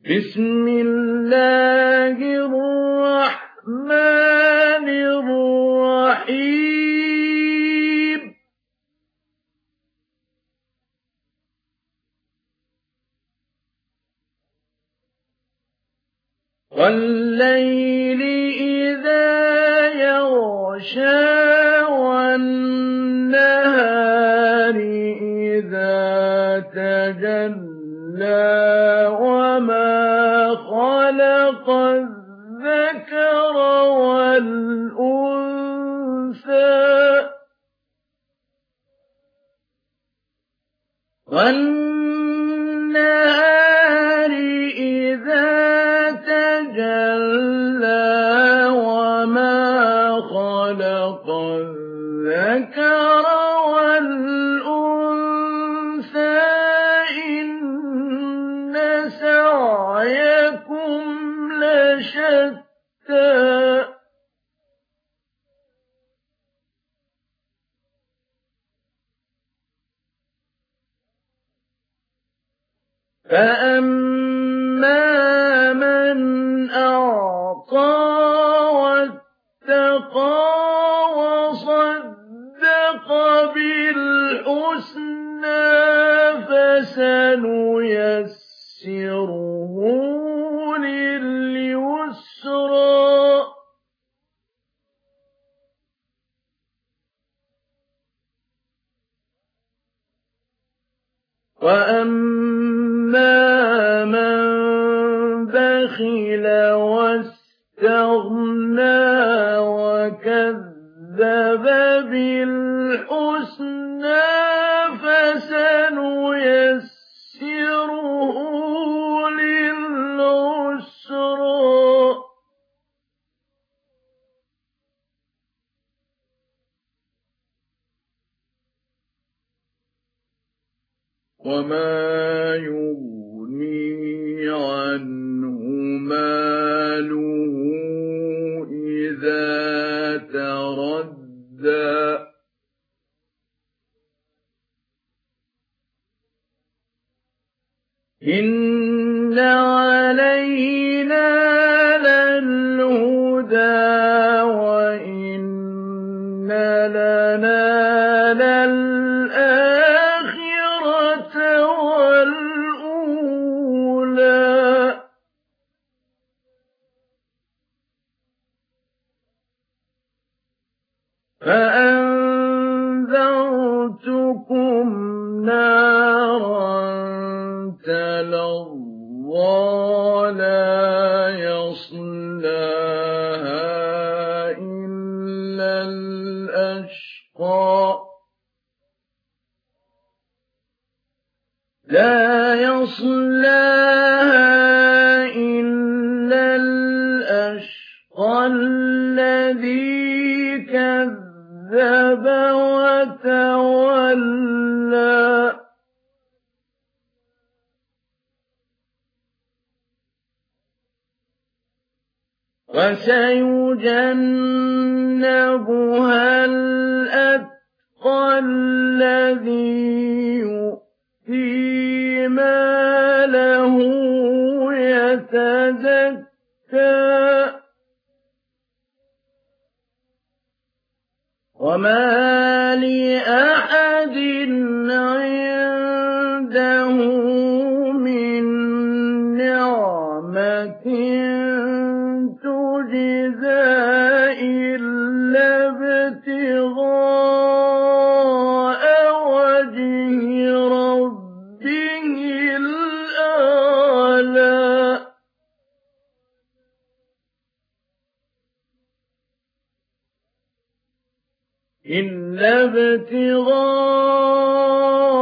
بسم الله الرحمن الرحيم والليل إذا يغشى والنهار إذا تجلى وما خلق الذكر والأنثى والنهار إذا تجلى وما خلق الذكر والأنثى إن سعيكم لشتى فأما من أعطى واتقى وصدق بالحسنى فسنيسره لليسرى وأما من بخل واستغنى وكذب بالحسنى فسنيسره للعسرى وما يغني عنه ماله إذا تردى إن علينا للهدى وإن لنا للآخرة والأولى فأنذرتكم نارا تلظى لا يصلاها إلا الأشقى لا يصلاها إلا الأشقى الذي كذب وتولى وسيجنبها الأتقى الذي يؤتي ماله يتزكى وما لأحد عنده من نعمة تجزى إلا ابتغاء وجه ربه الأعلى إلا ابتغاء